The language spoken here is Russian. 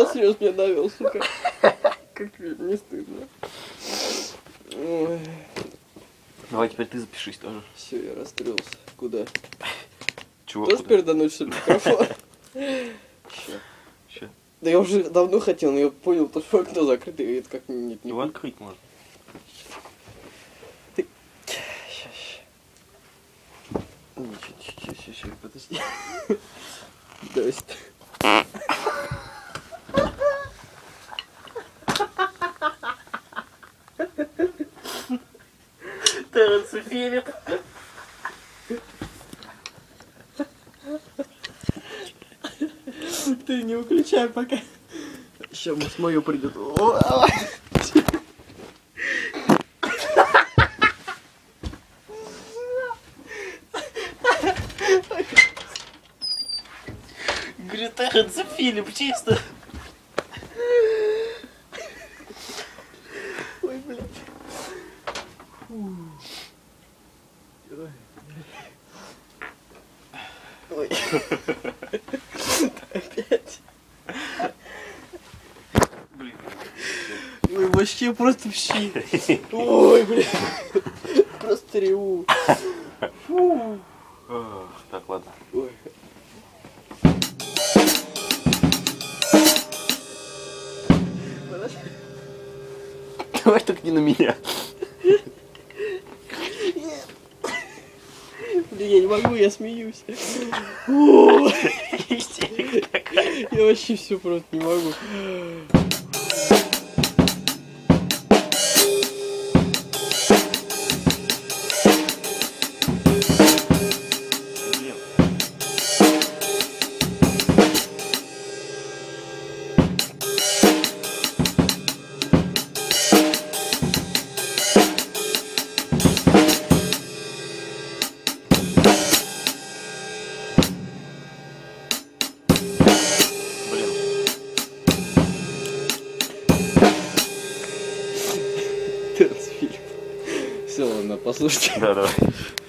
до слез меня довел, сука. Как не стыдно. Ой. Давай теперь ты запишись тоже. Все, я расстроился. Куда? Чего? Тоже передануть, что ли, микрофон? Ща. Да я уже давно хотел, но я понял, то, что окно закрыто, и это как нет, не Его открыть можно. Сейчас, подожди. Давай. Теренс и Филипп. Ты не выключай пока. Сейчас мое придет. Говорю, Теренс и Филипп, чисто. Ой, блядь. Ой. Опять. Блин. Ой, вообще просто в щи. Ой, блядь. Просто реву. Фу. Так, ладно. Ой. Давай только не на меня. Блин, я не могу, я смеюсь. Я вообще все просто не могу. Все, ладно, послушайте. Да, давай.